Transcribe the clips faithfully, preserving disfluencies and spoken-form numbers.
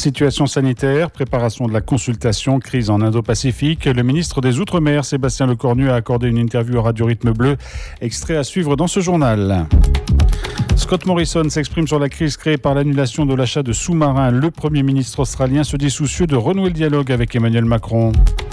Situation sanitaire, préparation de la consultation, crise en Indo-Pacifique. Le ministre des Outre-mer, Sébastien Lecornu, a accordé une interview à Radio Rythme Bleu. Extrait à suivre dans ce journal. Scott Morrison s'exprime sur la crise créée par l'annulation de l'achat de sous-marins. Le Premier ministre australien se dit soucieux de renouer le dialogue avec Emmanuel Macron.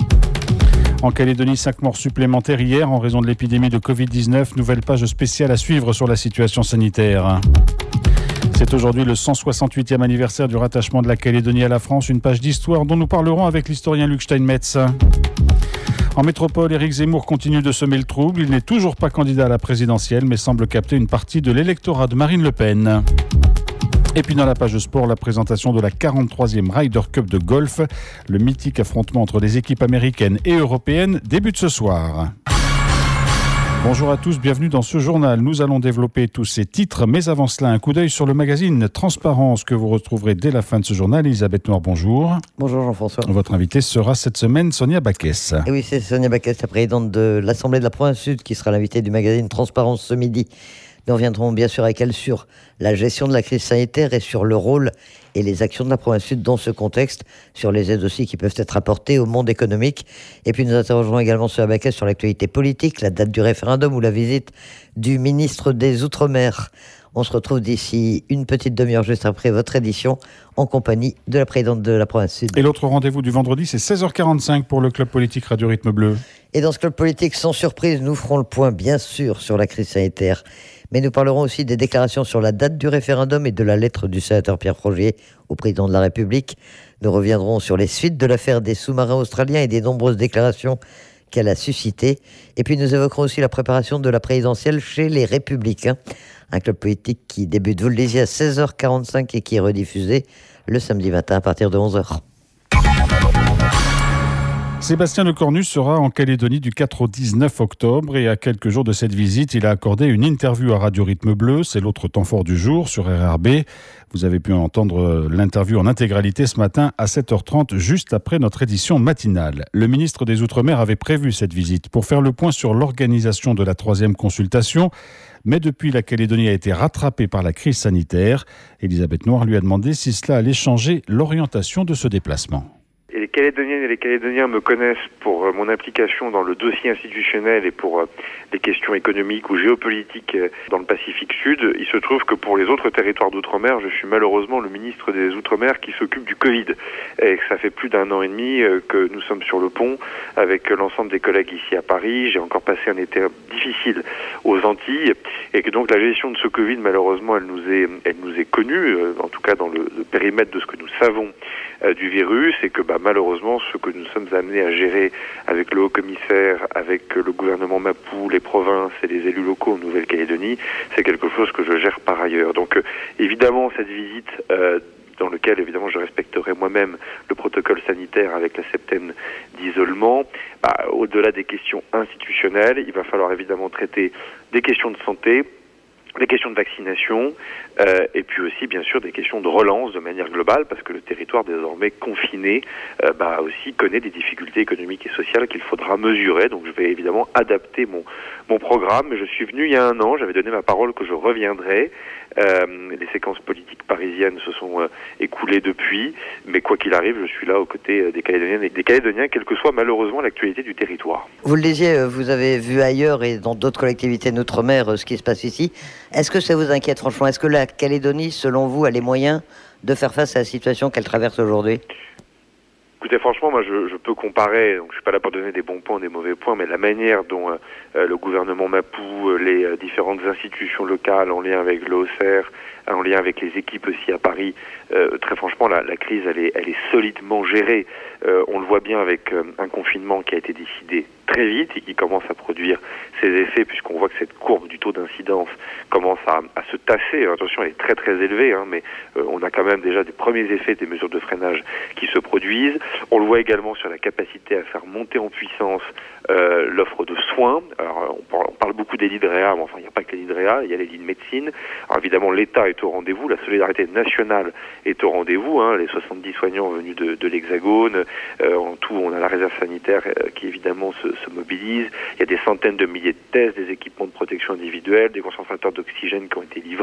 En Calédonie, cinq morts supplémentaires hier en raison de l'épidémie de covid dix-neuf. Nouvelle page spéciale à suivre sur la situation sanitaire. C'est aujourd'hui le cent soixante-huitième anniversaire du rattachement de la Calédonie à la France. Une page d'histoire dont nous parlerons avec l'historien Luc Steinmetz. En métropole, Éric Zemmour continue de semer le trouble. Il n'est toujours pas candidat à la présidentielle, mais semble capter une partie de l'électorat de Marine Le Pen. Et puis dans la page sport, la présentation de la quarante-troisième Ryder Cup de golf. Le mythique affrontement entre les équipes américaines et européennes débute ce soir. Bonjour à tous, bienvenue dans ce journal. Nous allons développer tous ces titres, mais avant cela, un coup d'œil sur le magazine Transparence que vous retrouverez dès la fin de ce journal. Elisabeth Noir, bonjour. Bonjour Jean-François. Votre invitée sera cette semaine Sonia Baquès. Et oui, c'est Sonia Baquès, la présidente de l'Assemblée de la Province Sud, qui sera l'invitée du magazine Transparence ce midi. Nous reviendrons bien sûr avec elle sur la gestion de la crise sanitaire et sur le rôle et les actions de la Province Sud dans ce contexte, sur les aides aussi qui peuvent être apportées au monde économique. Et puis nous interrogerons également sur la Baquès sur l'actualité politique, la date du référendum ou la visite du ministre des Outre-mer. On se retrouve d'ici une petite demi-heure juste après votre édition en compagnie de la présidente de la Province Sud. Et l'autre rendez-vous du vendredi, c'est seize heures quarante-cinq pour le Club Politique Radio Rythme Bleu. Et dans ce Club Politique, sans surprise, nous ferons le point bien sûr sur la crise sanitaire. Mais nous parlerons aussi des déclarations sur la date du référendum et de la lettre du sénateur Pierre Frogier au président de la République. Nous reviendrons sur les suites de l'affaire des sous-marins australiens et des nombreuses déclarations qu'elle a suscitées. Et puis nous évoquerons aussi la préparation de la présidentielle chez les Républicains. Un club politique qui débute, vous le disiez, à seize heures quarante-cinq et qui est rediffusé le samedi matin à partir de onze heures. Sébastien Lecornu sera en Calédonie du quatre au dix-neuf octobre et à quelques jours de cette visite, il a accordé une interview à Radio Rythme Bleu. C'est l'autre temps fort du jour sur R R B. Vous avez pu entendre l'interview en intégralité ce matin à sept heures trente, juste après notre édition matinale. Le ministre des Outre-mer avait prévu cette visite pour faire le point sur l'organisation de la troisième consultation. Mais depuis, la Calédonie a été rattrapée par la crise sanitaire. Elisabeth Noir lui a demandé si cela allait changer l'orientation de ce déplacement. Et les Calédoniennes et les Calédoniens me connaissent pour euh, mon implication dans le dossier institutionnel et pour euh, les questions économiques ou géopolitiques euh, dans le Pacifique Sud. Il se trouve que pour les autres territoires d'outre-mer, je suis malheureusement le ministre des Outre-mer qui s'occupe du Covid. Et ça fait plus d'un an et demi euh, que nous sommes sur le pont avec euh, l'ensemble des collègues ici à Paris. J'ai encore passé un été difficile aux Antilles et que donc la gestion de ce Covid, malheureusement, elle nous est, elle nous est connue, euh, en tout cas dans le, le périmètre de ce que nous savons euh, du virus, et que bah, malheureusement, ce que nous sommes amenés à gérer avec le haut-commissaire, avec le gouvernement Mapou, les provinces et les élus locaux en Nouvelle-Calédonie, c'est quelque chose que je gère par ailleurs. Donc euh, évidemment, cette visite euh, dans lequel évidemment je respecterai moi-même le protocole sanitaire avec la septaine d'isolement, bah, au-delà des questions institutionnelles, il va falloir évidemment traiter des questions de santé, des questions de vaccination, euh, et puis aussi bien sûr des questions de relance de manière globale, parce que le territoire désormais confiné euh, bah, aussi connaît des difficultés économiques et sociales qu'il faudra mesurer. Donc je vais évidemment adapter mon, mon programme. Je suis venu il y a un an, j'avais donné ma parole que je reviendrai. Euh, les séquences politiques parisiennes se sont euh, écoulées depuis, mais quoi qu'il arrive, je suis là aux côtés euh, des Calédoniennes et des Calédoniens, quelle que soit malheureusement l'actualité du territoire. Vous le disiez, vous avez vu ailleurs et dans d'autres collectivités d'outre-mer ce qui se passe ici. Est-ce que ça vous inquiète franchement? Est-ce que la Calédonie, selon vous, a les moyens de faire face à la situation qu'elle traverse aujourd'hui? Écoutez, franchement, moi, je, je peux comparer, donc je suis pas là pour donner des bons points, des mauvais points, mais la manière dont euh, le gouvernement Mapou, euh, les euh, différentes institutions locales en lien avec l'O C R, en lien avec les équipes aussi à Paris, euh, très franchement, la, la crise, elle est, elle est solidement gérée. Euh, on le voit bien avec euh, un confinement qui a été décidé très vite et qui commence à produire ses effets, puisqu'on voit que cette courbe du taux d'incidence commence à, à se tasser. Attention, elle est très très élevée, hein, mais euh, on a quand même déjà des premiers effets des mesures de freinage qui se produisent. On le voit également sur la capacité à faire monter en puissance euh, l'offre de soins. Alors, on parle, on parle beaucoup des lits de réa, mais enfin, il n'y a pas que les lits de réa, il y a les lits de médecine. Alors évidemment, l'État est au rendez-vous, la solidarité nationale est au rendez-vous, hein, les soixante-dix soignants venus de, de l'Hexagone. Euh, en tout, on a la réserve sanitaire euh, qui évidemment se, se mobilise. Il y a des centaines de milliers de tests, des équipements de protection individuelle, des concentrateurs d'oxygène qui ont été livrés.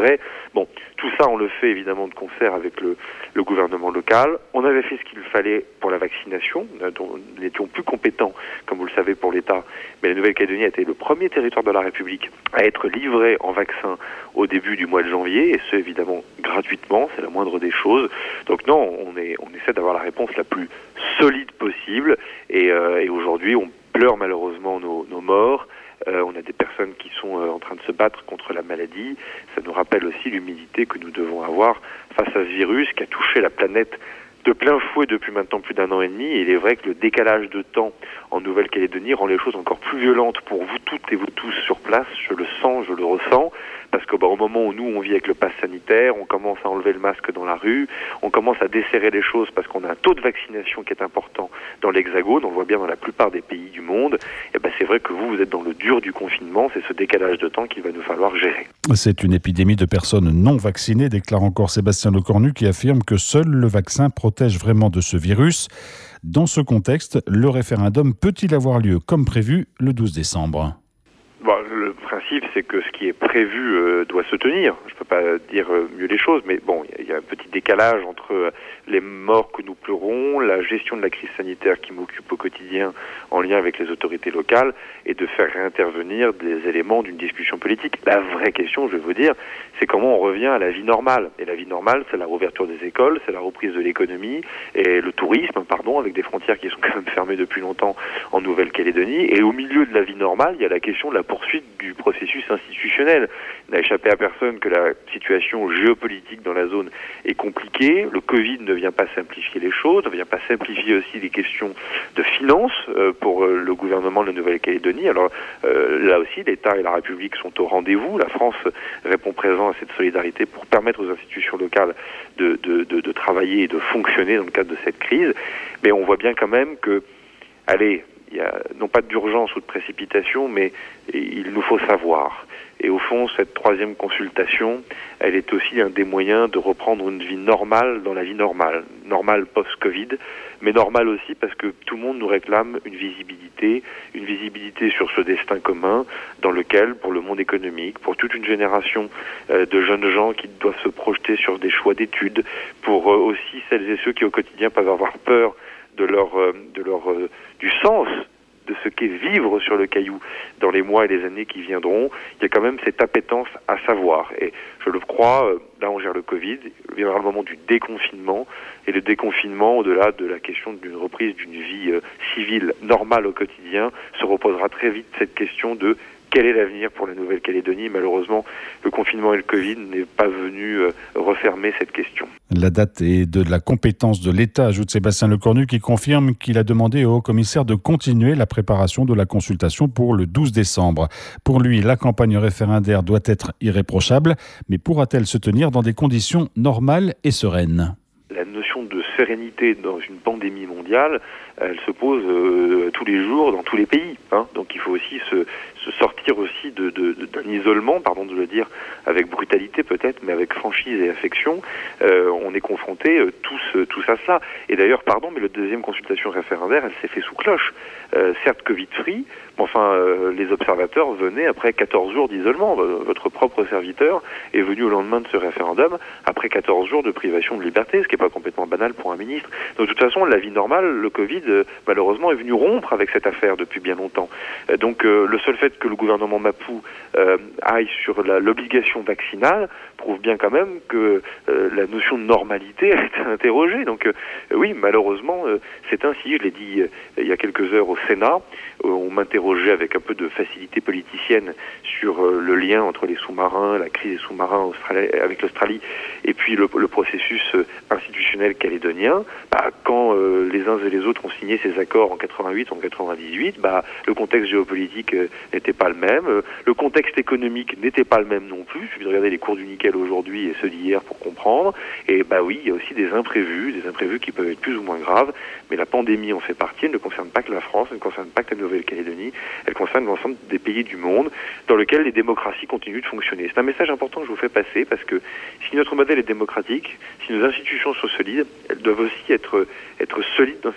Bon, tout ça, on le fait évidemment de concert avec le, le gouvernement local. On avait fait ce qu'il fallait pour la vaccination, dont nous n'étions plus compétents, comme vous le savez, pour l'État. Mais la Nouvelle-Calédonie a été le premier territoire de la République à être livré en vaccin au début du mois de janvier, et ce, évidemment, gratuitement, c'est la moindre des choses. Donc non, on, est, on essaie d'avoir la réponse la plus solide possible, et, euh, et aujourd'hui, on pleure malheureusement nos, nos morts. Euh, on a des personnes qui sont euh, en train de se battre contre la maladie. Ça nous rappelle aussi l'humilité que nous devons avoir face à ce virus qui a touché la planète de plein fouet depuis maintenant plus d'un an et demi. Et il est vrai que le décalage de temps en Nouvelle-Calédonie rend les choses encore plus violentes pour vous toutes et vous tous sur place. Je le sens, je le ressens. Parce que bah, au moment où nous, on vit avec le pass sanitaire, on commence à enlever le masque dans la rue, on commence à desserrer les choses parce qu'on a un taux de vaccination qui est important dans l'Hexagone, on le voit bien dans la plupart des pays du monde, et bah, c'est vrai que vous, vous êtes dans le dur du confinement, c'est ce décalage de temps qu'il va nous falloir gérer. C'est une épidémie de personnes non vaccinées, déclare encore Sébastien Lecornu, qui affirme que seul le vaccin protège vraiment de ce virus. Dans ce contexte, le référendum peut-il avoir lieu comme prévu le douze décembre ? Bon, le principe, c'est que ce qui est prévu euh, doit se tenir. Je ne peux pas dire euh, mieux les choses, mais bon, il y, y a un petit décalage entre euh, les morts que nous pleurons, la gestion de la crise sanitaire qui m'occupe au quotidien en lien avec les autorités locales, et de faire réintervenir des éléments d'une discussion politique. La vraie question, je vais vous dire, c'est comment on revient à la vie normale. Et la vie normale, c'est la réouverture des écoles, c'est la reprise de l'économie, et le tourisme, pardon, avec des frontières qui sont quand même fermées depuis longtemps en Nouvelle-Calédonie. Et au milieu de la vie normale, il y a la question de la poursuite du processus institutionnel. Il n'a échappé à personne que la situation géopolitique dans la zone est compliquée. Le Covid ne vient pas simplifier les choses, ne vient pas simplifier aussi les questions de finances euh, pour euh, le gouvernement de la Nouvelle-Calédonie. Alors euh, là aussi, l'État et la République sont au rendez-vous. La France répond présent à cette solidarité pour permettre aux institutions locales de, de, de, de travailler et de fonctionner dans le cadre de cette crise. Mais on voit bien quand même que, allez, il y a non pas d'urgence ou de précipitation, mais il nous faut savoir. Et au fond, cette troisième consultation, elle est aussi un des moyens de reprendre une vie normale dans la vie normale. Normale post-Covid, mais normale aussi parce que tout le monde nous réclame une visibilité, une visibilité sur ce destin commun dans lequel, pour le monde économique, pour toute une génération euh, de jeunes gens qui doivent se projeter sur des choix d'études, pour euh, aussi celles et ceux qui au quotidien peuvent avoir peur de leur, euh, de leur, euh, du sens de ce qu'est vivre sur le Caillou dans les mois et les années qui viendront, il y a quand même cette appétence à savoir. Et je le crois, là on gère le Covid, il viendra le moment du déconfinement, et le déconfinement, au-delà de la question d'une reprise d'une vie euh, civile normale au quotidien, se reposera très vite cette question de quel est l'avenir pour la Nouvelle-Calédonie. Malheureusement, le confinement et le Covid n'est pas venu euh, refermer cette question. La date est de la compétence de l'État, ajoute Sébastien Lecornu, qui confirme qu'il a demandé au haut-commissaire de continuer la préparation de la consultation pour le douze décembre. Pour lui, la campagne référendaire doit être irréprochable, mais pourra-t-elle se tenir dans des conditions normales et sereines ? La notion de sérénité dans une pandémie mondiale, elle se pose euh, tous les jours dans tous les pays. Hein. Donc il faut aussi se, se sortir aussi de, de, de, d'un isolement, pardon de le dire avec brutalité peut-être, mais avec franchise et affection. Euh, on est confrontés euh, tous, tous à cela. Et d'ailleurs, pardon, mais la deuxième consultation référendaire, elle s'est fait sous cloche. Euh, certes Covid-free, mais enfin euh, les observateurs venaient après quatorze jours d'isolement. Votre propre serviteur est venu au lendemain de ce référendum après quatorze jours de privation de liberté, ce qui n'est pas complètement banal pour un ministre. Donc de toute façon, la vie normale, le Covid, euh, malheureusement, est venu rompre avec cette affaire depuis bien longtemps. Euh, donc euh, le seul fait que le gouvernement Mapou euh, aille sur la, l'obligation vaccinale prouve bien quand même que euh, la notion de normalité a été interrogée. Donc euh, oui, malheureusement, euh, c'est ainsi. Je l'ai dit euh, il y a quelques heures au Sénat. Euh, on m'interrogeait avec un peu de facilité politicienne sur euh, le lien entre les sous-marins, la crise des sous-marins australi- avec l'Australie, et puis le, le processus euh, institutionnel calédonien. Bah, quand euh, les uns et les autres ont signé ces accords en quatre-vingt-huit, en quatre-vingt-dix-huit, bah, le contexte géopolitique euh, n'était pas le même. Euh, le contexte économique n'était pas le même non plus. Il suffit de regarder les cours du nickel aujourd'hui et ceux d'hier pour comprendre. Et bah oui, il y a aussi des imprévus, des imprévus qui peuvent être plus ou moins graves, mais la pandémie en fait partie. Elle ne concerne pas que la France, elle ne concerne pas que la Nouvelle-Calédonie, elle concerne l'ensemble des pays du monde dans lesquels les démocraties continuent de fonctionner. C'est un message important que je vous fais passer parce que si notre modèle est démocratique, si nos institutions sont solides, elles doivent aussi être, être solides dans cette crise et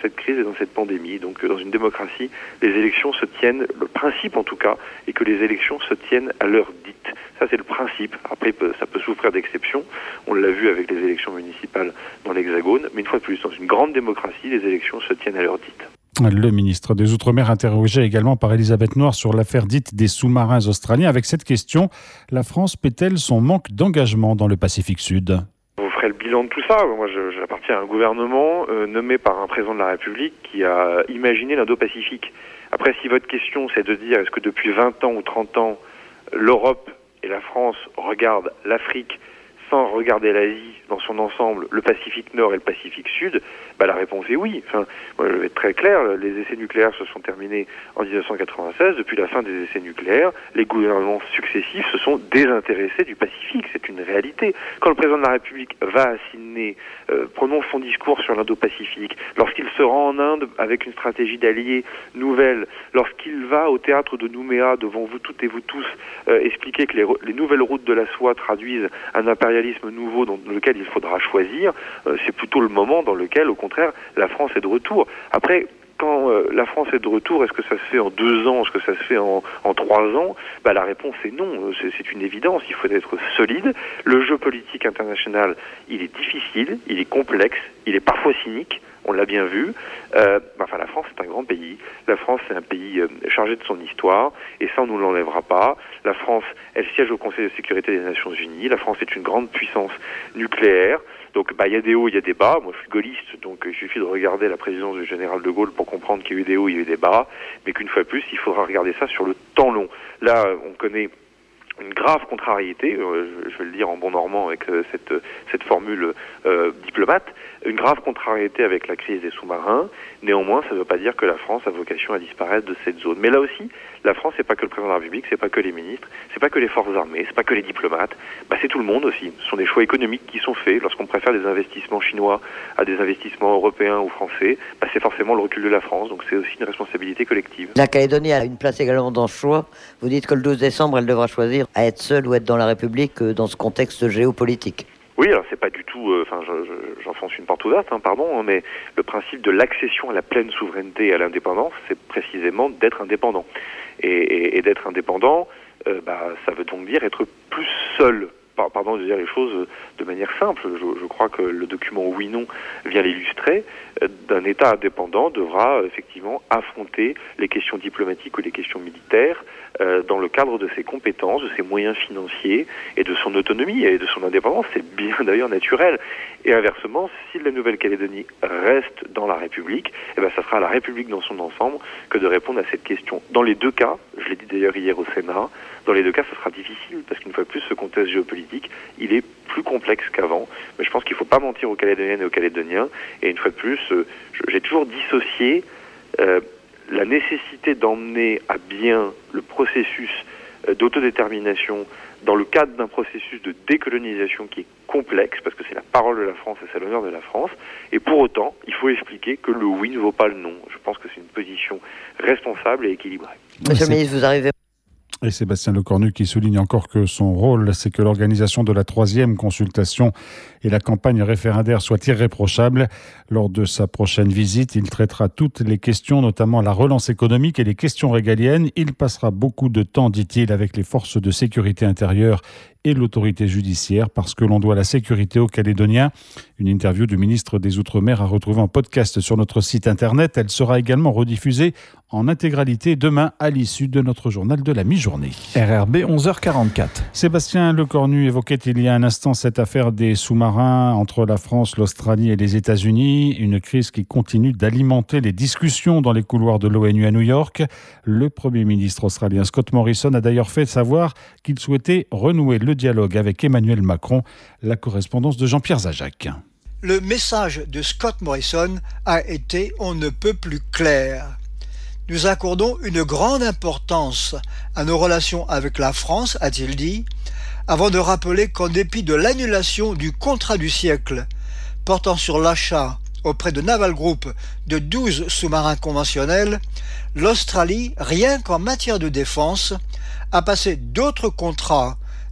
dans cette pandémie. Donc dans une démocratie, les élections se tiennent, le principe en tout cas, est que les élections se tiennent à l'heure dite. Ça c'est le principe. Après ça peut souffrir d'exceptions, on l'a vu avec les élections municipales dans l'Hexagone, mais une fois de plus, dans une grande démocratie, les élections se tiennent à l'heure dite. Le ministre des Outre-mer interrogé également par Elisabeth Noir sur l'affaire dite des sous-marins australiens. Avec cette question, la France paie-t-elle son manque d'engagement dans le Pacifique Sud ? Vous ferez le bilan de tout ça. Moi, je, j'appartiens à un gouvernement euh, nommé par un président de la République qui a imaginé l'Indo-Pacifique. Après, si votre question, c'est de dire est-ce que depuis vingt ans ou trente ans, l'Europe et la France regardent l'Afrique sans regarder l'Asie dans son ensemble, le Pacifique Nord et le Pacifique Sud, bah la réponse est oui. Enfin, moi, je vais être très clair, les essais nucléaires se sont terminés en dix-neuf cent quatre-vingt-seize. Depuis la fin des essais nucléaires, les gouvernements successifs se sont désintéressés du Pacifique. C'est une réalité. Quand le président de la République va à Sydney, euh, prononce son discours sur l'Indo-Pacifique, lorsqu'il se rend en Inde avec une stratégie d'alliés nouvelle, lorsqu'il va au théâtre de Nouméa, devant vous toutes et vous tous, euh, expliquer que les, les nouvelles routes de la soie traduisent un impérialisme nouveau dans lequel il faudra choisir, euh, c'est plutôt le moment dans lequel, au contraire, la France est de retour. Après, quand euh, la France est de retour, est-ce que ça se fait en deux ans, est-ce que ça se fait en, en trois ans ? Bah, la réponse est non, c'est, c'est une évidence, il faut être solide. Le jeu politique international, il est difficile, il est complexe, il est parfois cynique, on l'a bien vu. Euh, enfin, la France, c'est un grand pays. La France, c'est un pays euh, chargé de son histoire, et ça, on ne nous l'enlèvera pas. La France, elle siège au Conseil de sécurité des Nations Unies. La France est une grande puissance nucléaire. Donc, bah, il y a des hauts, il y a des bas. Moi, je suis gaulliste, donc il suffit de regarder la présidence du général de Gaulle pour comprendre qu'il y a eu des hauts, il y a eu des bas. Mais qu'une fois de plus, il faudra regarder ça sur le temps long. Là, on connaît une grave contrariété, euh, je vais le dire en bon normand avec euh, cette, cette formule euh, diplomate, une grave contrariété avec la crise des sous-marins. Néanmoins, ça ne veut pas dire que la France a vocation à disparaître de cette zone. Mais là aussi, la France, c'est pas que le président de la République, c'est pas que les ministres, c'est pas que les forces armées, c'est pas que les diplomates, bah, c'est tout le monde aussi. Ce sont des choix économiques qui sont faits. Lorsqu'on préfère des investissements chinois à des investissements européens ou français, bah, c'est forcément le recul de la France. Donc c'est aussi une responsabilité collective. La Calédonie a une place également dans ce choix. Vous dites que le douze décembre, elle devra choisir à être seule ou être dans la République dans ce contexte géopolitique. Oui, alors c'est pas du tout, enfin, euh, j'enfonce une porte ouverte, hein, pardon, hein, mais le principe de l'accession à la pleine souveraineté et à l'indépendance, c'est précisément d'être indépendant. Et, et, et d'être indépendant, euh, bah, ça veut donc dire être plus seul. Pardon de dire les choses de manière simple. Je, je crois que le document Oui-Non vient l'illustrer. D'un État indépendant devra effectivement affronter les questions diplomatiques ou les questions militaires euh, dans le cadre de ses compétences, de ses moyens financiers et de son autonomie et de son indépendance. C'est bien d'ailleurs naturel. Et inversement, si la Nouvelle-Calédonie reste dans la République, eh ben, ça sera à la République dans son ensemble que de répondre à cette question. Dans les deux cas, je l'ai dit d'ailleurs hier au Sénat, dans les deux cas, ce sera difficile parce qu'une fois de plus, ce contexte géopolitique, il est plus complexe qu'avant. Mais je pense qu'il ne faut pas mentir aux Calédoniennes et aux Calédoniens. Et une fois de plus, euh, j'ai toujours dissocié euh, la nécessité d'emmener à bien le processus euh, d'autodétermination dans le cadre d'un processus de décolonisation qui est complexe, parce que c'est la parole de la France et c'est l'honneur de la France, et pour autant, il faut expliquer que le oui ne vaut pas le non. Je pense que c'est une position responsable et équilibrée. Monsieur le ministre, vous arrivez... Et Sébastien Lecornu qui souligne encore que son rôle, c'est que l'organisation de la troisième consultation et la campagne référendaire soient irréprochables. Lors de sa prochaine visite, il traitera toutes les questions, notamment la relance économique et les questions régaliennes. Il passera beaucoup de temps, dit-il, avec les forces de sécurité intérieure et l'autorité judiciaire parce que l'on doit la sécurité aux Calédoniens. Une interview du ministre des Outre-mer à retrouver en podcast sur notre site internet. Elle sera également rediffusée en intégralité demain à l'issue de notre journal de la mi-journée. R R B onze heures quarante-quatre. Sébastien Lecornu évoquait il y a un instant cette affaire des sous-marins entre la France, l'Australie et les États-Unis. Une crise qui continue d'alimenter les discussions dans les couloirs de l'ONU à New York. Le Premier ministre australien Scott Morrison a d'ailleurs fait savoir qu'il souhaitait renouer le dialogue avec Emmanuel Macron. La correspondance de Jean-Pierre Zajac. Le message de Scott Morrison a été on ne peut plus clair. Nous accordons une grande importance à nos relations avec la France, a-t-il dit, avant de rappeler qu'en dépit de l'annulation du contrat du siècle portant sur l'achat auprès de Naval Group de douze sous-marins conventionnels, l'Australie, rien qu'en matière de défense, a passé d'autres contrats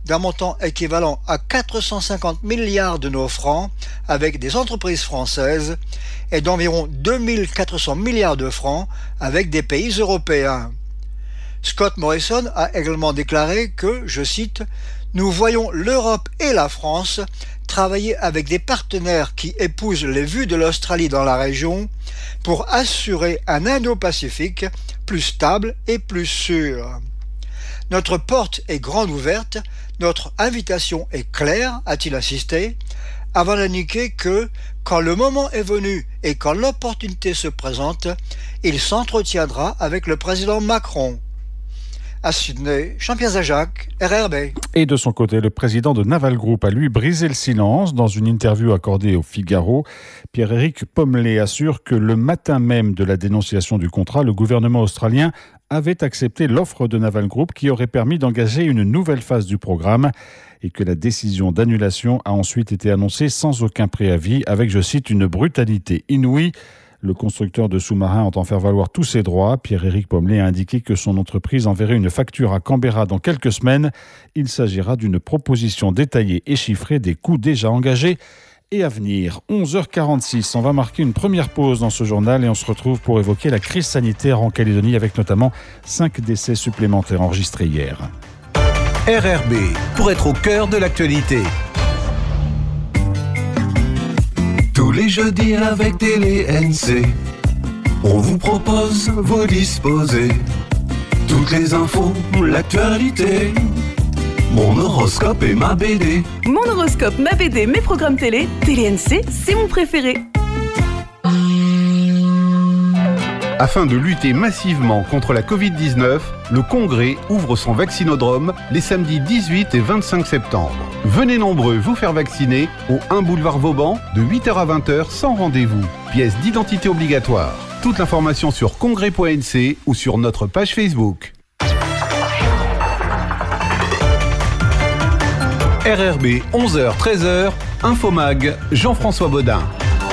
d'un montant équivalent à quatre cent cinquante milliards de nos francs avec des entreprises françaises et d'environ deux mille quatre cents milliards de francs avec des pays européens. Scott Morrison a également déclaré que, je cite, « Nous voyons l'Europe et la France travailler avec des partenaires qui épousent les vues de l'Australie dans la région pour assurer un Indo-Pacifique plus stable et plus sûr. Notre porte est grande ouverte, notre invitation est claire, a-t-il insisté, avant d'indiquer que, quand le moment est venu et quand l'opportunité se présente, il s'entretiendra avec le président Macron. » À Sydney, Jean-Pierre Zajac, R R B. Et de son côté, le président de Naval Group a lui brisé le silence. Dans une interview accordée au Figaro, Pierre-Éric Pommelet assure que le matin même de la dénonciation du contrat, le gouvernement australien avait accepté l'offre de Naval Group qui aurait permis d'engager une nouvelle phase du programme et que la décision d'annulation a ensuite été annoncée sans aucun préavis avec, je cite, une brutalité inouïe. Le constructeur de sous-marins entend faire valoir tous ses droits. Pierre-Éric Pommelet a indiqué que son entreprise enverrait une facture à Canberra dans quelques semaines. Il s'agira d'une proposition détaillée et chiffrée des coûts déjà engagés et à venir. onze heures quarante-six, on va marquer une première pause dans ce journal et on se retrouve pour évoquer la crise sanitaire en Calédonie avec notamment cinq décès supplémentaires enregistrés hier. R R B, pour être au cœur de l'actualité. Tous les jeudis avec Télé N C, on vous propose vous disposer toutes les infos, l'actualité, mon horoscope et ma B D. Mon horoscope, ma B D, mes programmes télé, Télé N C, c'est mon préféré. Afin de lutter massivement contre la covid dix-neuf, le Congrès ouvre son vaccinodrome les samedis dix-huit et vingt-cinq septembre. Venez nombreux vous faire vacciner au un boulevard Vauban de huit heures à vingt heures sans rendez-vous. Pièce d'identité obligatoire. Toute l'information sur congrès point n c ou sur notre page Facebook. R R B, onze heures treize heures, Infomag, Jean-François Baudin.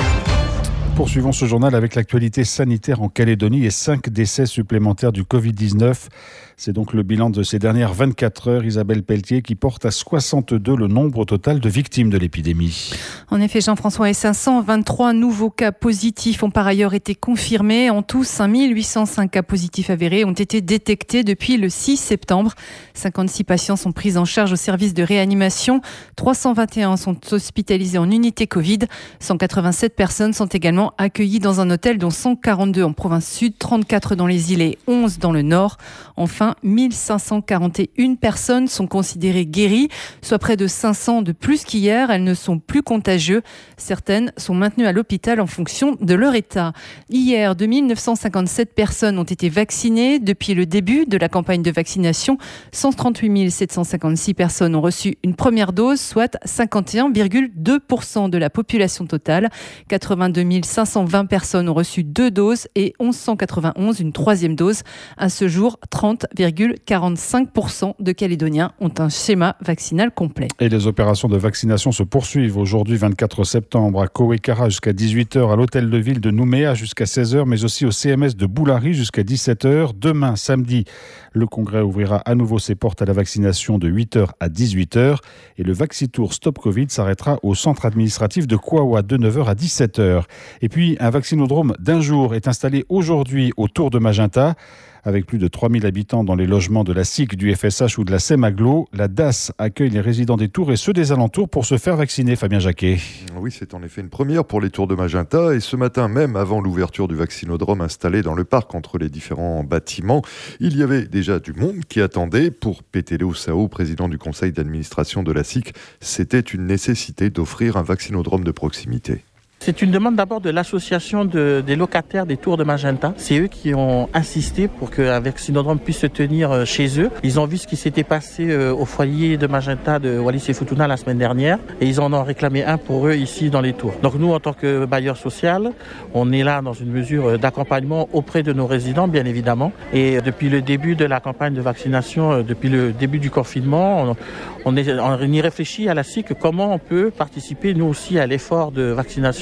Poursuivons ce journal avec l'actualité sanitaire en Calédonie et cinq décès supplémentaires du covid dix-neuf. C'est donc le bilan de ces dernières vingt-quatre heures, Isabelle Pelletier, qui porte à soixante-deux le nombre total de victimes de l'épidémie. En effet, Jean-François, et cinq cent vingt-trois nouveaux cas positifs ont par ailleurs été confirmés. En tout, cinq mille huit cent cinq cas positifs avérés ont été détectés depuis le six septembre. cinquante-six patients sont pris en charge au service de réanimation. trois cent vingt et un sont hospitalisés en unité Covid. cent quatre-vingt-sept personnes sont également accueillies dans un hôtel, dont cent quarante-deux en province sud, trente-quatre dans les îles et onze dans le nord. Enfin, mille cinq cent quarante et une personnes sont considérées guéries, soit près de cinq cents de plus qu'hier. Elles ne sont plus contagieuses. Certaines sont maintenues à l'hôpital en fonction de leur état. Hier, deux mille neuf cent cinquante-sept personnes ont été vaccinées. Depuis le début de la campagne de vaccination, cent trente-huit mille sept cent cinquante-six personnes ont reçu une première dose, soit cinquante et un virgule deux pour cent de la population totale. quatre-vingt-deux mille cinq cent vingt personnes ont reçu deux doses et mille cent quatre-vingt-onze une troisième dose. À ce jour, trente virgule quarante-cinq pour cent de Calédoniens ont un schéma vaccinal complet. Et les opérations de vaccination se poursuivent aujourd'hui, vingt-quatre septembre, à Kowekara jusqu'à dix-huit heures, à l'hôtel de ville de Nouméa jusqu'à seize heures, mais aussi au C M S de Boulari jusqu'à dix-sept heures. Demain, samedi, le Congrès ouvrira à nouveau ses portes à la vaccination de huit heures à dix-huit heures. Et le Vaxitour Stop Covid s'arrêtera au centre administratif de Kouawa de neuf heures à dix-sept heures. Et puis, un vaccinodrome d'un jour est installé aujourd'hui au Tour de Magenta. Avec plus de trois mille habitants dans les logements de la S I C, du F S H ou de la SEMAGLO, la D A S accueille les résidents des Tours et ceux des alentours pour se faire vacciner. Fabien Jacquet. Oui, c'est en effet une première pour les Tours de Magenta. Et ce matin, même avant l'ouverture du vaccinodrome installé dans le parc entre les différents bâtiments, il y avait déjà du monde qui attendait. Pour Pétélé Sao, président du conseil d'administration de la S I C, c'était une nécessité d'offrir un vaccinodrome de proximité. C'est une demande d'abord de l'association de, des locataires des Tours de Magenta. C'est eux qui ont insisté pour qu'un vaccinodrome puisse se tenir chez eux. Ils ont vu ce qui s'était passé au foyer de Magenta de Wallis et Futuna la semaine dernière et ils en ont réclamé un pour eux ici dans les Tours. Donc nous, en tant que bailleur social, on est là dans une mesure d'accompagnement auprès de nos résidents, bien évidemment. Et depuis le début de la campagne de vaccination, depuis le début du confinement, on, on, est, on y réfléchit à la S I C comment on peut participer nous aussi à l'effort de vaccination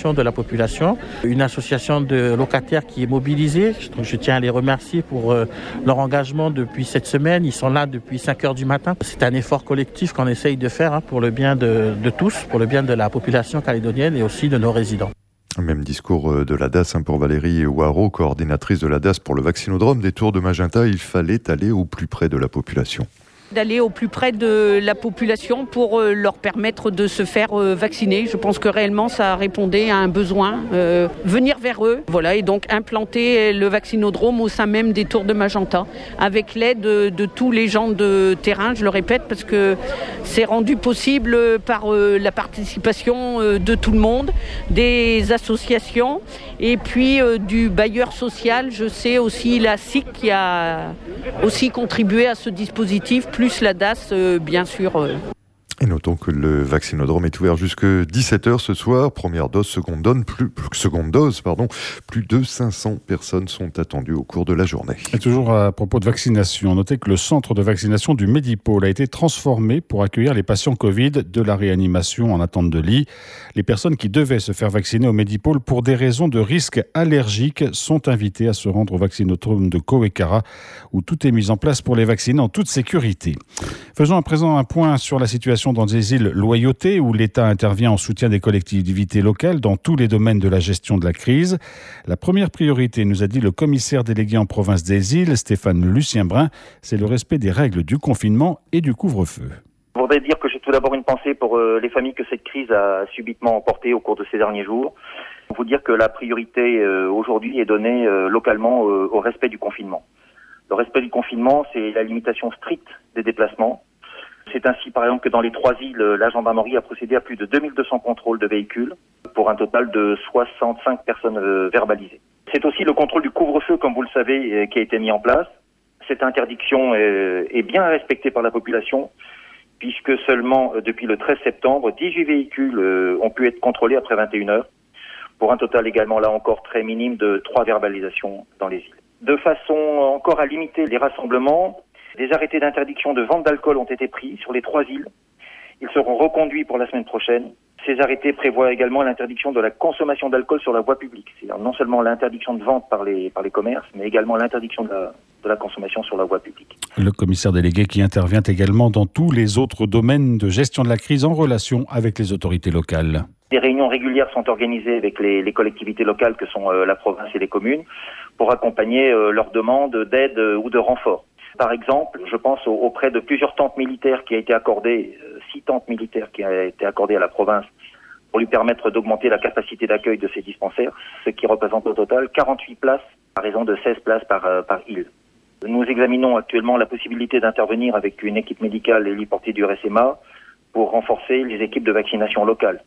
vaccination de la population. Une association de locataires qui est mobilisée. Donc je tiens à les remercier pour euh, leur engagement depuis cette semaine. Ils sont là depuis cinq heures du matin. C'est un effort collectif qu'on essaye de faire hein, pour le bien de, de tous, pour le bien de la population calédonienne et aussi de nos résidents. Même discours de l'A D A S hein, pour Valérie Ouaro, coordinatrice de l'A D A S pour le vaccinodrome des Tours de Magenta. Il fallait aller au plus près de la population. D'aller au plus près de la population pour euh, leur permettre de se faire euh, vacciner. Je pense que réellement ça répondait à un besoin, euh, venir vers eux. Voilà, et donc implanter le vaccinodrome au sein même des Tours de Magenta, avec l'aide de, de tous les gens de terrain, je le répète, parce que c'est rendu possible par euh, la participation euh, de tout le monde, des associations, et puis euh, du bailleur social. Je sais aussi la S I C qui a aussi contribué à ce dispositif, plus la D A S, euh, bien sûr. Euh. Et notons que le vaccinodrome est ouvert jusqu'à dix-sept heures ce soir. Première dose, seconde dose, plus, seconde dose, pardon. Plus de cinq cents personnes sont attendues au cours de la journée. Et toujours à propos de vaccination, notez que le centre de vaccination du Medipôle a été transformé pour accueillir les patients Covid de la réanimation en attente de lit. Les personnes qui devaient se faire vacciner au Medipôle pour des raisons de risque allergique sont invitées à se rendre au vaccinodrome de Kowekara où tout est mis en place pour les vacciner en toute sécurité. Faisons à présent un point sur la situation dans des îles Loyauté où l'État intervient en soutien des collectivités locales dans tous les domaines de la gestion de la crise. La première priorité, nous a dit le commissaire délégué en province des îles, Stéphane Lucien-Brun, c'est le respect des règles du confinement et du couvre-feu. Je voudrais dire que j'ai tout d'abord une pensée pour euh, les familles que cette crise a subitement emportées au cours de ces derniers jours. Il faut dire que la priorité euh, aujourd'hui est donnée euh, localement euh, au respect du confinement. Le respect du confinement, c'est la limitation stricte des déplacements. C'est ainsi, par exemple, que dans les trois îles, la gendarmerie a procédé à plus de deux mille deux cents contrôles de véhicules pour un total de soixante-cinq personnes verbalisées. C'est aussi le contrôle du couvre-feu, comme vous le savez, qui a été mis en place. Cette interdiction est bien respectée par la population, puisque seulement depuis le treize septembre, dix-huit véhicules ont pu être contrôlés après vingt et une heures, pour un total également, là encore, très minime de trois verbalisations dans les îles. De façon encore à limiter les rassemblements, des arrêtés d'interdiction de vente d'alcool ont été pris sur les trois îles. Ils seront reconduits pour la semaine prochaine. Ces arrêtés prévoient également l'interdiction de la consommation d'alcool sur la voie publique. C'est-à-dire non seulement l'interdiction de vente par les, par les commerces, mais également l'interdiction de la, de la consommation sur la voie publique. Le commissaire délégué qui intervient également dans tous les autres domaines de gestion de la crise en relation avec les autorités locales. Des réunions régulières sont organisées avec les, les collectivités locales que sont euh, la province et les communes pour accompagner euh, leurs demandes d'aide euh, ou de renfort. Par exemple, je pense au, auprès de plusieurs tentes militaires qui a été accordées, euh, six tentes militaires qui a été accordées à la province pour lui permettre d'augmenter la capacité d'accueil de ces dispensaires, ce qui représente au total quarante-huit places à raison de seize places par, euh, par île. Nous examinons actuellement la possibilité d'intervenir avec une équipe médicale héliportée du R S M A pour renforcer les équipes de vaccination locales.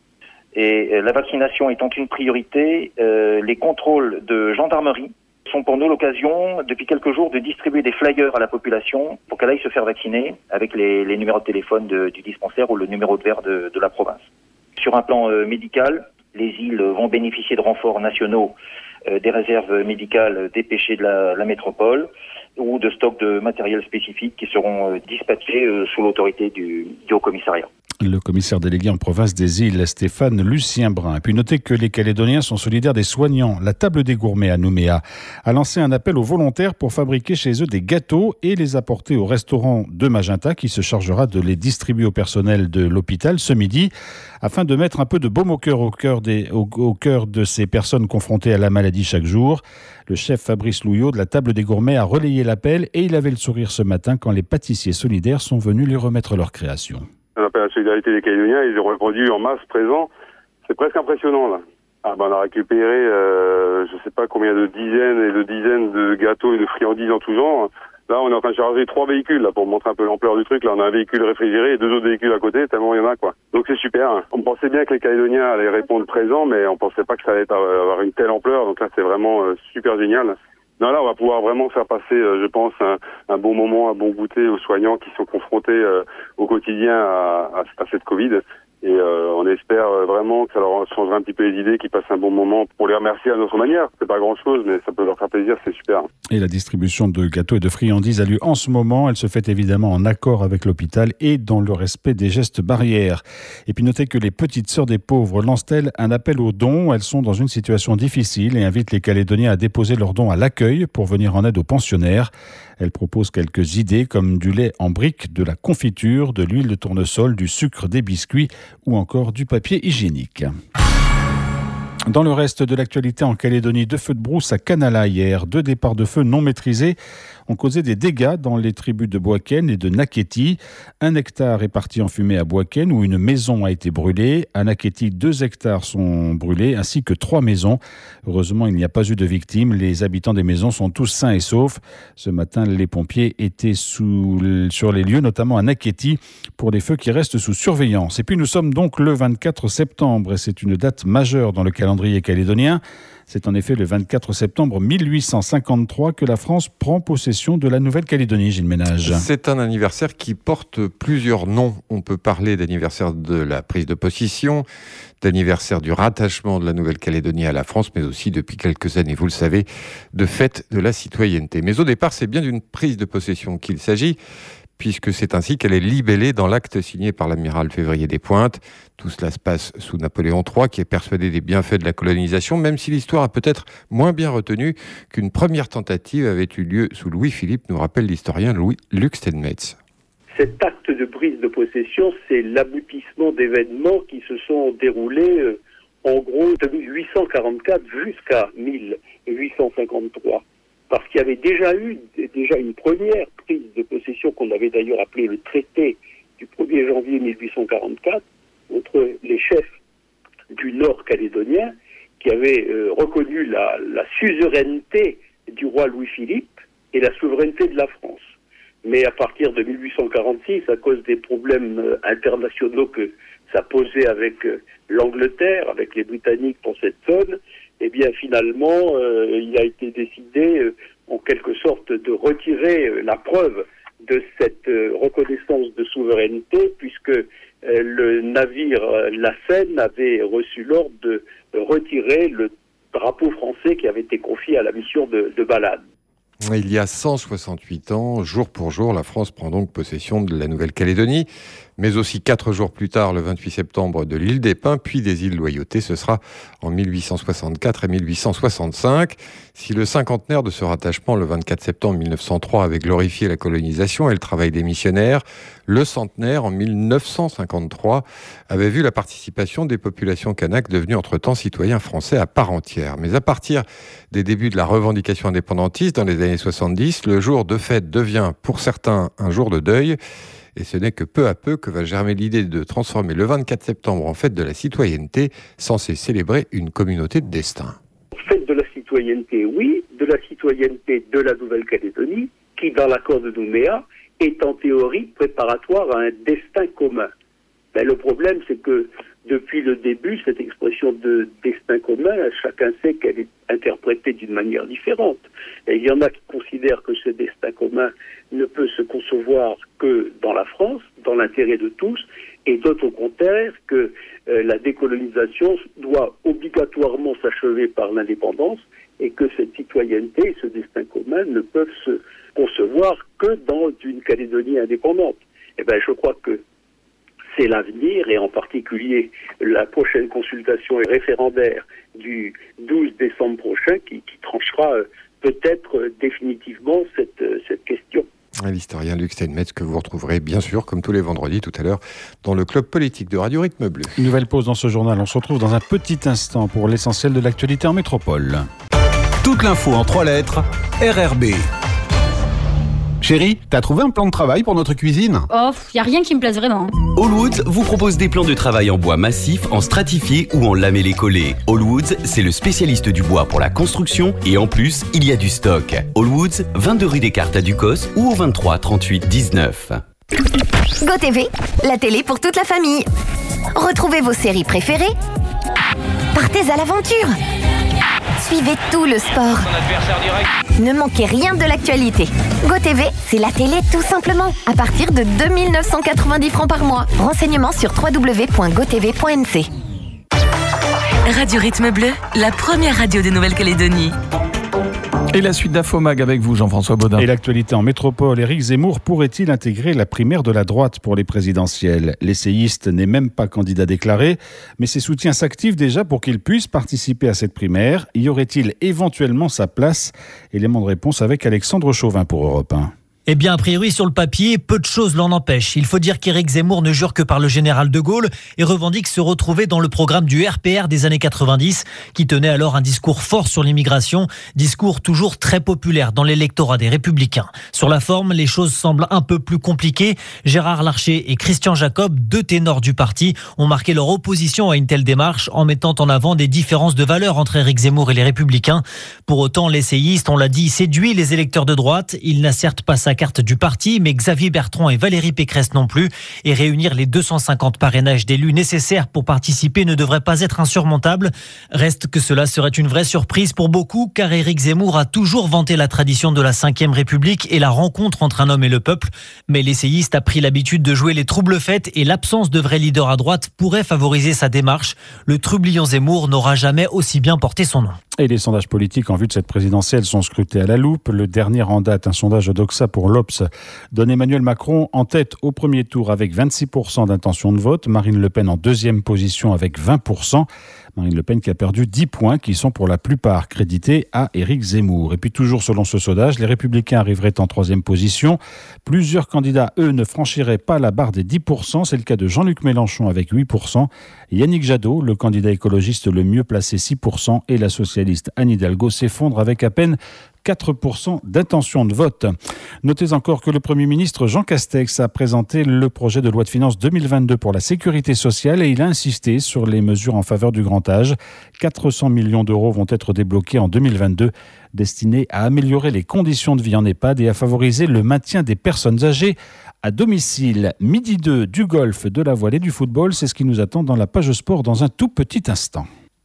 Et euh, la vaccination étant une priorité, euh, les contrôles de gendarmerie sont pour nous l'occasion, depuis quelques jours, de distribuer des flyers à la population pour qu'elle aille se faire vacciner avec les, les numéros de téléphone de, du dispensaire ou le numéro de verre de, de la province. Sur un plan euh, médical, les îles vont bénéficier de renforts nationaux, euh, des réserves médicales dépêchées de la, la métropole ou de stocks de matériel spécifique qui seront euh, dispatchés euh, sous l'autorité du, du Haut-Commissariat. Le commissaire délégué en province des îles, Stéphane Lucien-Brun. Et puis notez que les Calédoniens sont solidaires des soignants. La table des gourmets à Nouméa a lancé un appel aux volontaires pour fabriquer chez eux des gâteaux et les apporter au restaurant de Magenta qui se chargera de les distribuer au personnel de l'hôpital ce midi afin de mettre un peu de baume au cœur au cœur, des, au, au cœur de ces personnes confrontées à la maladie chaque jour. Le chef Fabrice Louillot de la table des gourmets a relayé l'appel et il avait le sourire ce matin quand les pâtissiers solidaires sont venus lui remettre leur création. On appelle la solidarité des Calédoniens, ils ont répondu en masse présent. C'est presque impressionnant là. Ah ben on a récupéré, euh, je sais pas combien de dizaines et de dizaines de gâteaux et de friandises en tout genre. Là on est en train de charger trois véhicules là pour montrer un peu l'ampleur du truc. Là on a un véhicule réfrigéré et deux autres véhicules à côté, tellement il y en a quoi. Donc c'est super. On pensait bien que les Calédoniens allaient répondre présent, mais on pensait pas que ça allait avoir une telle ampleur. Donc là c'est vraiment euh, super génial. Non, là, on va pouvoir vraiment faire passer, euh, je pense, un, un bon moment, un bon goûter aux soignants qui sont confrontés euh, au quotidien à, à, à cette Covid. Et euh, on espère vraiment que ça leur changera un petit peu les idées, qu'ils passent un bon moment pour les remercier à notre manière. C'est pas grand-chose, mais ça peut leur faire plaisir, c'est super. Et la distribution de gâteaux et de friandises a lieu en ce moment. Elle se fait évidemment en accord avec l'hôpital et dans le respect des gestes barrières. Et puis notez que les petites sœurs des pauvres lancent-elles un appel aux dons. Elles sont dans une situation difficile et invitent les Calédoniens à déposer leurs dons à l'accueil pour venir en aide aux pensionnaires. Elles proposent quelques idées comme du lait en briques, de la confiture, de l'huile de tournesol, du sucre, des biscuits ou encore du papier hygiénique. Dans le reste de l'actualité en Calédonie, deux feux de brousse à Canala hier. Deux départs de feu non maîtrisés ont causé des dégâts dans les tribus de Boaken et de Naketi. Un hectare est parti en fumée à Boaken où une maison a été brûlée. À Naketi, deux hectares sont brûlés ainsi que trois maisons. Heureusement, il n'y a pas eu de victimes. Les habitants des maisons sont tous sains et saufs. Ce matin, les pompiers étaient sous, sur les lieux, notamment à Naketi, pour les feux qui restent sous surveillance. Et puis nous sommes donc le vingt-quatre septembre et c'est une date majeure dans le calendrier calédonien. C'est en effet le vingt-quatre septembre mille huit cent cinquante-trois que la France prend possession de la Nouvelle-Calédonie, Gilles Ménage. C'est un anniversaire qui porte plusieurs noms. On peut parler d'anniversaire de la prise de possession, d'anniversaire du rattachement de la Nouvelle-Calédonie à la France, mais aussi depuis quelques années, vous le savez, de fête de la citoyenneté. Mais au départ, c'est bien d'une prise de possession qu'il s'agit, puisque c'est ainsi qu'elle est libellée dans l'acte signé par l'amiral Février des Pointes. Tout cela se passe sous Napoléon trois, qui est persuadé des bienfaits de la colonisation, même si l'histoire a peut-être moins bien retenu qu'une première tentative avait eu lieu sous Louis-Philippe, nous rappelle l'historien Louis Luc Steinmetz. Cet acte de prise de possession, c'est l'aboutissement d'événements qui se sont déroulés euh, en gros de mille huit cent quarante-quatre jusqu'à mille huit cent cinquante-trois. Parce qu'il y avait déjà eu déjà une première prise de possession qu'on avait d'ailleurs appelée le traité du premier janvier mille huit cent quarante-quatre entre les chefs du Nord calédonien qui avaient euh, reconnu la, la suzeraineté du roi Louis-Philippe et la souveraineté de la France. Mais à partir de mille huit cent quarante-six, à cause des problèmes euh, internationaux que ça posait avec euh, l'Angleterre, avec les Britanniques pour cette zone, eh bien finalement, euh, il a été décidé, euh, en quelque sorte, de retirer euh, la preuve de cette euh, reconnaissance de souveraineté, puisque euh, le navire euh, La Seine avait reçu l'ordre de retirer le drapeau français qui avait été confié à la mission de, de Balade. Il y a cent soixante-huit ans, jour pour jour, la France prend donc possession de la Nouvelle-Calédonie, mais aussi quatre jours plus tard, le vingt-huit septembre, de l'île des Pins, puis des îles Loyauté. Ce sera en mille huit cent soixante-quatre et mille huit cent soixante-cinq. Si le cinquantenaire de ce rattachement, le vingt-quatre septembre mille neuf cent trois, avait glorifié la colonisation et le travail des missionnaires, le centenaire, en mille neuf cent cinquante-trois, avait vu la participation des populations kanak devenues entre-temps citoyens français à part entière. Mais à partir des débuts de la revendication indépendantiste, dans les années soixante-dix, le jour de fête devient, pour certains, un jour de deuil. Et ce n'est que peu à peu que va germer l'idée de transformer le vingt-quatre septembre en fête de la citoyenneté, censée célébrer une communauté de destin. Fête de la citoyenneté, oui, de la citoyenneté de la Nouvelle-Calédonie, qui, dans l'accord de Nouméa, est en théorie préparatoire à un destin commun. Ben, le problème, c'est que depuis le début, cette expression de destin commun, chacun sait qu'elle est interprétée d'une manière différente. Et il y en a qui considèrent que ce destin commun ne peut se concevoir que dans la France, dans l'intérêt de tous, et d'autres au contraire que euh, la décolonisation doit obligatoirement s'achever par l'indépendance et que cette citoyenneté et ce destin commun ne peuvent se concevoir que dans une Calédonie indépendante. Eh ben, je crois que c'est l'avenir, et en particulier la prochaine consultation référendaire du douze décembre prochain qui, qui tranchera euh, peut-être euh, définitivement cette, euh, cette question. L'historien Luc Steinmetz, que vous retrouverez bien sûr, comme tous les vendredis tout à l'heure, dans le club politique de Radio Rythme Bleu. Une nouvelle pause dans ce journal. On se retrouve dans un petit instant pour l'essentiel de l'actualité en métropole. Toute l'info en trois lettres, R R B. Chérie, t'as trouvé un plan de travail pour notre cuisine ? Oh, y a rien qui me plaise vraiment. Allwoods vous propose des plans de travail en bois massif, en stratifié ou en lamellé collé. Allwoods, c'est le spécialiste du bois pour la construction et en plus, il y a du stock. Allwoods, vingt-deux rue des Cartes à Ducos ou au vingt-trois trente-huit dix-neuf. GoTV, la télé pour toute la famille. Retrouvez vos séries préférées. Partez à l'aventure. Suivez tout le sport. Ne manquez rien de l'actualité. GoTV, c'est la télé tout simplement. À partir de deux mille neuf cent quatre-vingt-dix francs par mois. Renseignements sur w w w point go t v point n c. Radio Rythme Bleu, la première radio de Nouvelle-Calédonie. Et la suite d'Infomag avec vous, Jean-François Baudin. Et l'actualité en métropole, Éric Zemmour pourrait-il intégrer la primaire de la droite pour les présidentielles ? L'essayiste n'est même pas candidat déclaré, mais ses soutiens s'activent déjà pour qu'il puisse participer à cette primaire. Y aurait-il éventuellement sa place ? Élément de réponse avec Alexandre Chauvin pour Europe un. Eh bien, a priori, sur le papier, peu de choses l'en empêchent. Il faut dire qu'Éric Zemmour ne jure que par le général de Gaulle et revendique se retrouver dans le programme du R P R des années quatre-vingt-dix, qui tenait alors un discours fort sur l'immigration, discours toujours très populaire dans l'électorat des Républicains. Sur la forme, les choses semblent un peu plus compliquées. Gérard Larcher et Christian Jacob, deux ténors du parti, ont marqué leur opposition à une telle démarche en mettant en avant des différences de valeurs entre Éric Zemmour et les Républicains. Pour autant, l'essayiste, on l'a dit, séduit les électeurs de droite. Il n'a certes pas sa carte du parti, mais Xavier Bertrand et Valérie Pécresse non plus. Et réunir les deux cent cinquante parrainages d'élus nécessaires pour participer ne devrait pas être insurmontable. Reste que cela serait une vraie surprise pour beaucoup, car Éric Zemmour a toujours vanté la tradition de la cinquième République et la rencontre entre un homme et le peuple. Mais l'essayiste a pris l'habitude de jouer les troubles-fêtes et l'absence de vrai leader à droite pourrait favoriser sa démarche. Le trublion Zemmour n'aura jamais aussi bien porté son nom. Et les sondages politiques en vue de cette présidentielle sont scrutés à la loupe. Le dernier en date, un sondage Doxa pour l'Obs, donne Emmanuel Macron en tête au premier tour avec vingt-six pour cent d'intention de vote. Marine Le Pen en deuxième position avec vingt pour cent. Marine Le Pen qui a perdu dix points qui sont pour la plupart crédités à Éric Zemmour. Et puis toujours selon ce sondage, les Républicains arriveraient en troisième position. Plusieurs candidats, eux, ne franchiraient pas la barre des dix pour cent. C'est le cas de Jean-Luc Mélenchon avec huit pour cent. Yannick Jadot, le candidat écologiste le mieux placé, six pour cent. Et la socialiste Anne Hidalgo s'effondre avec à peine quatre pour cent d'intention de vote. Notez encore que le Premier ministre Jean Castex a présenté le projet de loi de finances deux mille vingt-deux pour la sécurité sociale et il a insisté sur les mesures en faveur du grand âge. quatre cents millions d'euros vont être débloqués en deux mille vingt-deux, destinés à améliorer les conditions de vie en EHPAD et à favoriser le maintien des personnes âgées à domicile. Midi deux, du golf, de la voile et du football, c'est ce qui nous attend dans la page sport dans un tout petit instant.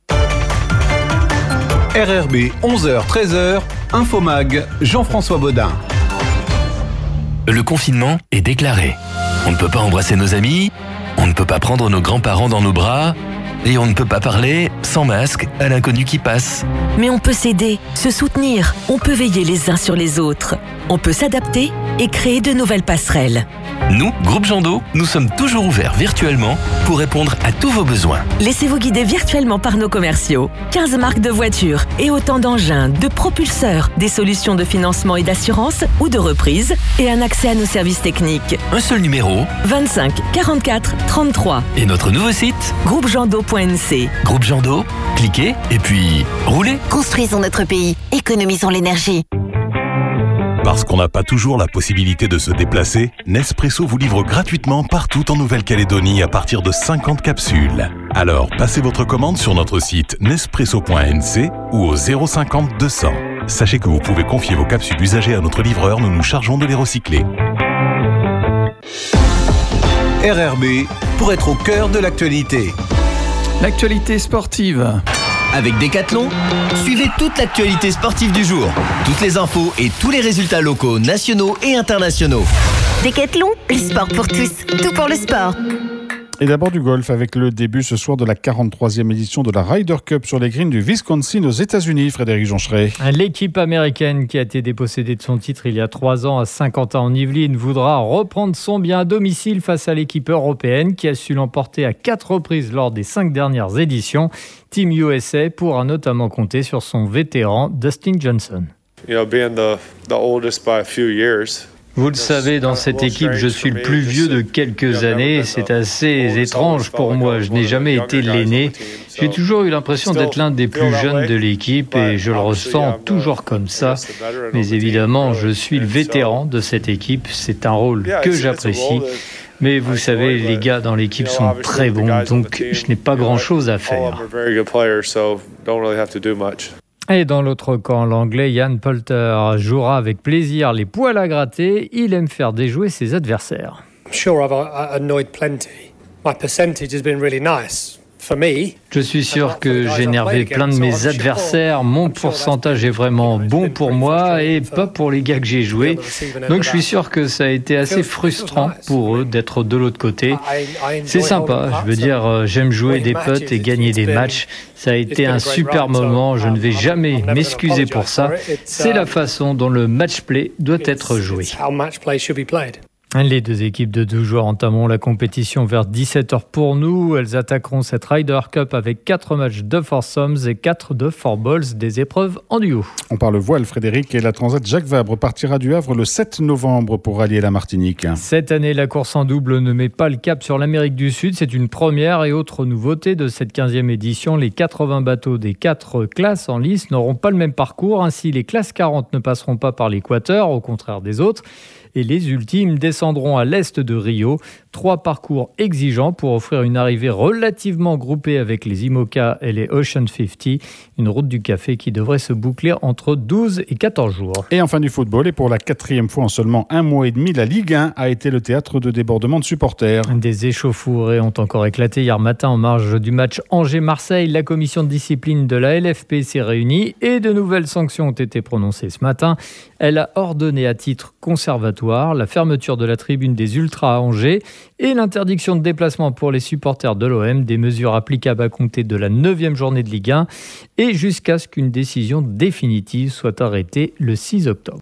R R B, onze heures treize heures, Infomag, Jean-François Baudin. Le confinement est déclaré. On ne peut pas embrasser nos amis, on ne peut pas prendre nos grands-parents dans nos bras, et on ne peut pas parler sans masque à l'inconnu qui passe. Mais on peut s'aider, se soutenir, on peut veiller les uns sur les autres. On peut s'adapter et créer de nouvelles passerelles. Nous, Groupe Jando, nous sommes toujours ouverts virtuellement pour répondre à tous vos besoins. Laissez-vous guider virtuellement par nos commerciaux. quinze marques de voitures et autant d'engins, de propulseurs, des solutions de financement et d'assurance ou de reprise et un accès à nos services techniques. Un seul numéro, vingt-cinq quarante-quatre trente-trois. Et notre nouveau site, groupe jando point n c. Groupe Jando, cliquez et puis roulez. Construisons notre pays, économisons l'énergie. Parce qu'on n'a pas toujours la possibilité de se déplacer, Nespresso vous livre gratuitement partout en Nouvelle-Calédonie à partir de cinquante capsules. Alors, passez votre commande sur notre site nespresso point n c ou au zéro cinquante deux cents. Sachez que vous pouvez confier vos capsules usagées à notre livreur, nous nous chargeons de les recycler. R R B, pour être au cœur de l'actualité. L'actualité sportive. Avec Decathlon, suivez toute l'actualité sportive du jour. Toutes les infos et tous les résultats locaux, nationaux et internationaux. Decathlon, le sport pour tous, tout pour le sport. Et d'abord du golf avec le début ce soir de la quarante-troisième édition de la Ryder Cup sur les greens du Wisconsin aux États-Unis. Frédéric Joncheret. L'équipe américaine qui a été dépossédée de son titre il y a trois ans à Saint-Quentin-en-Yvelines voudra reprendre son bien à domicile face à l'équipe européenne qui a su l'emporter à quatre reprises lors des cinq dernières éditions. Team U S A pourra notamment compter sur son vétéran Dustin Johnson. You know, being the, the oldest by a few years. Vous le savez, dans cette équipe, je suis le plus vieux de quelques années. C'est assez étrange pour moi. Je n'ai jamais été l'aîné. J'ai toujours eu l'impression d'être l'un des plus jeunes de l'équipe et je le ressens toujours comme ça. Mais évidemment, je suis le vétéran de cette équipe. C'est un rôle que j'apprécie. Mais vous savez, les gars dans l'équipe sont très bons, donc je n'ai pas grand-chose à faire. Et dans l'autre camp, l'Anglais Ian Poulter jouera avec plaisir les poils à gratter. Il aime faire déjouer ses adversaires. I'm sure I've annoyed plenty. My percentage has been really nice. Je suis sûr que j'ai énervé plein de mes adversaires. Mon pourcentage est vraiment bon pour moi et pas pour les gars que j'ai joués. Donc je suis sûr que ça a été assez frustrant pour eux d'être de l'autre côté. C'est sympa, je veux dire, j'aime jouer des putts et gagner des matchs. Ça a été un super moment, je ne vais jamais m'excuser pour ça. C'est la façon dont le match-play doit être joué. Les deux équipes de douze joueurs entameront la compétition vers dix-sept heures pour nous. Elles attaqueront cette Ryder Cup avec quatre matchs de foursomes et quatre de four balls, des épreuves en duo. On parle voile, Frédéric, et la Transat Jacques Vabre partira du Havre le sept novembre pour rallier la Martinique. Cette année, la course en double ne met pas le cap sur l'Amérique du Sud. C'est une première et autre nouveauté de cette quinzième édition. Les quatre-vingts bateaux des quatre classes en lice n'auront pas le même parcours. Ainsi, les classes quarante ne passeront pas par l'Équateur, au contraire des autres. Et les ultimes descendront à l'est de Rio. Trois parcours exigeants pour offrir une arrivée relativement groupée avec les IMOCA et les Ocean cinquante. Une route du café qui devrait se boucler entre douze et quatorze jours. Et enfin du football, et pour la quatrième fois en seulement un mois et demi, la Ligue un a été le théâtre de débordements de supporters. Des échauffourées ont encore éclaté hier matin en marge du match Angers-Marseille. La commission de discipline de la L F P s'est réunie et de nouvelles sanctions ont été prononcées ce matin. Elle a ordonné à titre conservatoire la fermeture de la tribune des Ultras à Angers et l'interdiction de déplacement pour les supporters de l'O M, des mesures applicables à compter de la neuvième journée de Ligue un et jusqu'à ce qu'une décision définitive soit arrêtée le six octobre.